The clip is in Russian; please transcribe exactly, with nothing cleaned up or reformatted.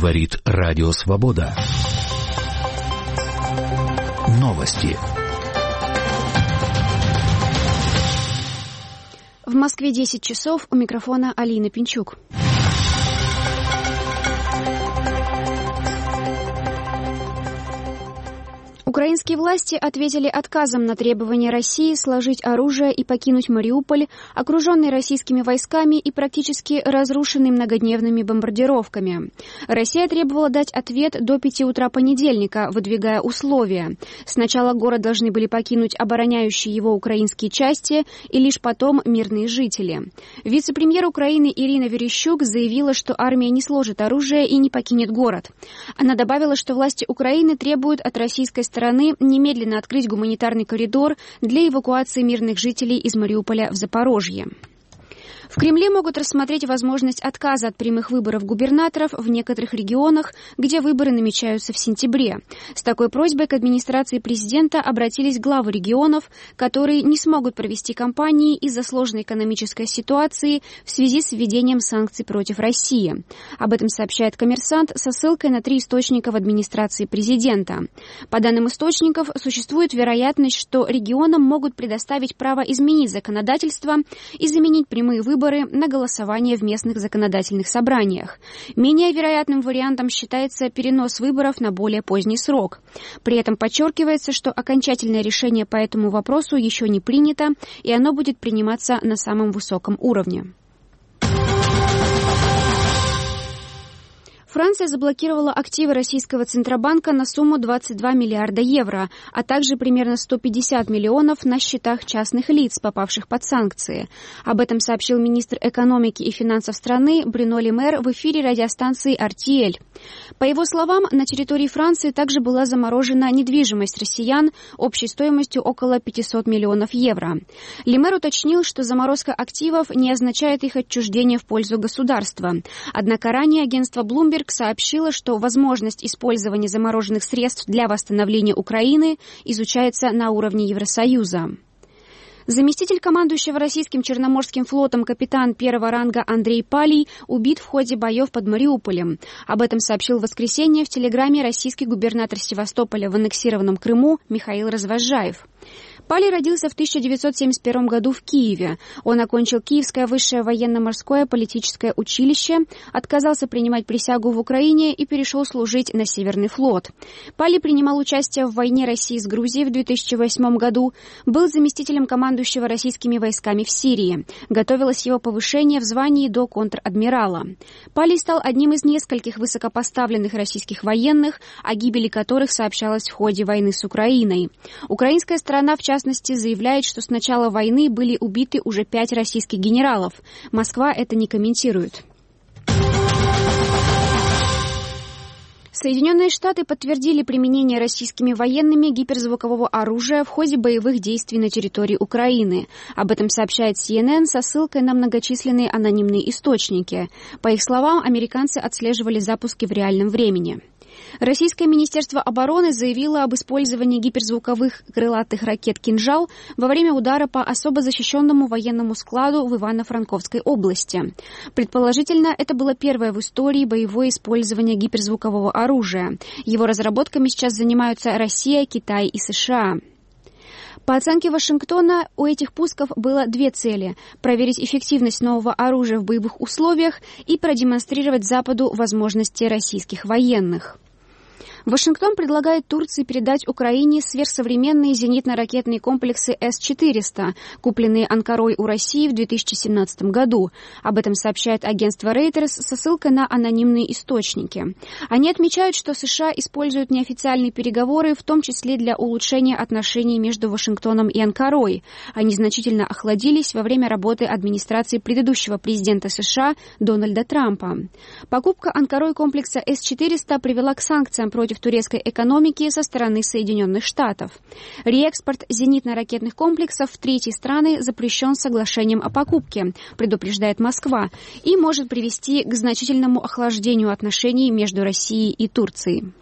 Говорит Радио Свобода. Новости. В Москве десять часов, у микрофона Алина Пинчук. Украинские власти ответили отказом на требование России сложить оружие и покинуть Мариуполь, окруженный российскими войсками и практически разрушенный многодневными бомбардировками. Россия требовала дать ответ до пяти утра понедельника, выдвигая условия. Сначала город должны были покинуть обороняющие его украинские части и лишь потом мирные жители. Вице-премьер Украины Ирина Верещук заявила, что армия не сложит оружие и не покинет город. Она добавила, что власти Украины требуют от российской стороны немедленно открыть гуманитарный коридор для эвакуации мирных жителей из Мариуполя в Запорожье. В Кремле могут рассмотреть возможность отказа от прямых выборов губернаторов в некоторых регионах, где выборы намечаются в сентябре. С такой просьбой к администрации президента обратились главы регионов, которые не смогут провести кампании из-за сложной экономической ситуации в связи с введением санкций против России. Об этом сообщает «Коммерсант» со ссылкой на три источника в администрации президента. По данным источников, существует вероятность, что регионам могут предоставить право изменить законодательство и заменить прямые выборы на голосование в местных законодательных собраниях. Менее вероятным вариантом считается перенос выборов на более поздний срок. При этом подчеркивается, что окончательное решение по этому вопросу еще не принято, и оно будет приниматься на самом высоком уровне. Франция заблокировала активы российского Центробанка на сумму двадцать два миллиарда евро, а также примерно сто пятьдесят миллионов на счетах частных лиц, попавших под санкции. Об этом сообщил министр экономики и финансов страны Брюно Ле Мэр в эфире радиостанции эр ти эль. По его словам, на территории Франции также была заморожена недвижимость россиян общей стоимостью около пятьсот миллионов евро. Ле Мэр уточнил, что заморозка активов не означает их отчуждение в пользу государства. Однако ранее агентство Bloomberg сообщила, что возможность использования замороженных средств для восстановления Украины изучается на уровне Евросоюза. Заместитель командующего российским Черноморским флотом капитан первого ранга Андрей Палий убит в ходе боев под Мариуполем. Об этом сообщил в воскресенье в телеграме российский губернатор Севастополя в аннексированном Крыму Михаил Развозжаев. Палий родился в тысяча девятьсот семьдесят первом году в Киеве. Он окончил Киевское высшее военно-морское политическое училище, отказался принимать присягу в Украине и перешел служить на Северный флот. Палий принимал участие в войне России с Грузией в две тысячи восьмом году, был заместителем командующего российскими войсками в Сирии. Готовилось его повышение в звании до контр-адмирала. Палий стал одним из нескольких высокопоставленных российских военных, о гибели которых сообщалось в ходе войны с Украиной. Украинская сторона, в частности, В частности, заявляет, что с начала войны были убиты уже пять российских генералов. Москва это не комментирует. Соединенные Штаты подтвердили применение российскими военными гиперзвукового оружия в ходе боевых действий на территории Украины. Об этом сообщает си эн эн со ссылкой на многочисленные анонимные источники. По их словам, американцы отслеживали запуски в реальном времени. Российское министерство обороны заявило об использовании гиперзвуковых крылатых ракет «Кинжал» во время удара по особо защищенному военному складу в Ивано-Франковской области. Предположительно, это было первое в истории боевое использование гиперзвукового оружия. Его разработками сейчас занимаются Россия, Китай и США. По оценке Вашингтона, у этих пусков было две цели – проверить эффективность нового оружия в боевых условиях и продемонстрировать Западу возможности российских военных. Вашингтон предлагает Турции передать Украине сверхсовременные зенитно-ракетные комплексы эс четыреста, купленные Анкарой у России в две тысячи семнадцатом году. Об этом сообщает агентство Reuters со ссылкой на анонимные источники. Они отмечают, что США используют неофициальные переговоры, в том числе для улучшения отношений между Вашингтоном и Анкарой. Они значительно охладились во время работы администрации предыдущего президента США Дональда Трампа. Покупка Анкарой комплекса эс четыреста привела к санкциям против турецкой экономики со стороны Соединенных Штатов. Реэкспорт зенитно-ракетных комплексов в третьи страны запрещен соглашением о покупке, предупреждает Москва, и может привести к значительному охлаждению отношений между Россией и Турцией.